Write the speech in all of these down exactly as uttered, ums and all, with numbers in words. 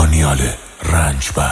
دانیال رنجبر.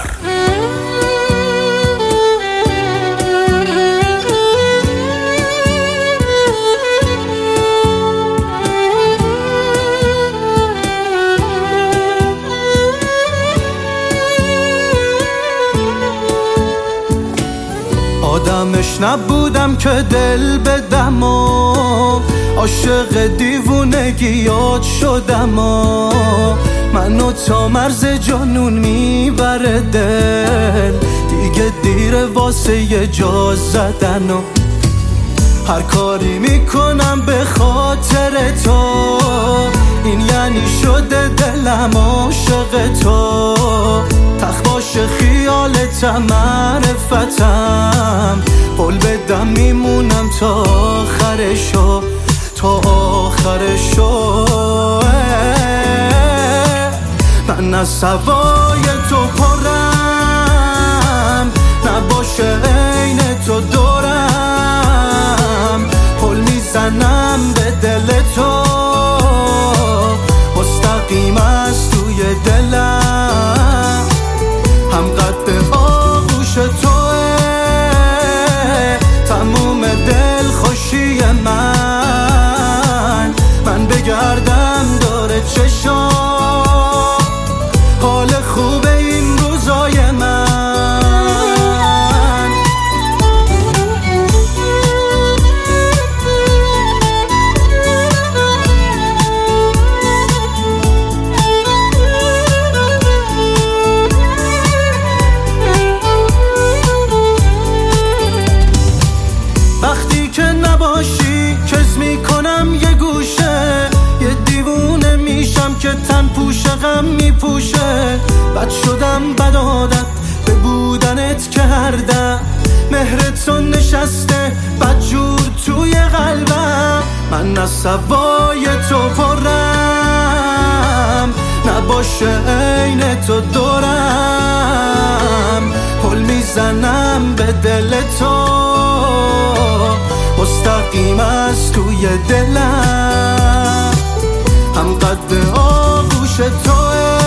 آدمش نبودم که دل بدم و عاشق دیوونگیات شدم و منو تا مرز جنون میبره دل، دیگه دیره واسه یه جا زدن و هر کاری میکنم به خاطر تو، این یعنی شده دلم عاشق تو. تخت باشه خیالتم معرفتم، قول بدم میمونم تا آخرشو تا آخرشو. من از هوای تو پرم، نباشه عین تو دورم، پل میزنم به دل تو مستقیم از توی دلم، هم قد آغوش توه تموم دل خوشی من. من بگردم داره چشم حال خوبه این روزای من. وقتی که نباشی کز میکنم یه گوشه، یه دیوونه میشم که تن پوشه غم میپوشه. بد شدم بد عادت به بودنت کردم، مهرتون نشسته بدجور توی قلبم. من از هوای تو پرم، نباشه عین تو دورم، پل میزنم به دل تو مستقیم از توی دلم، هم قد آغوش توه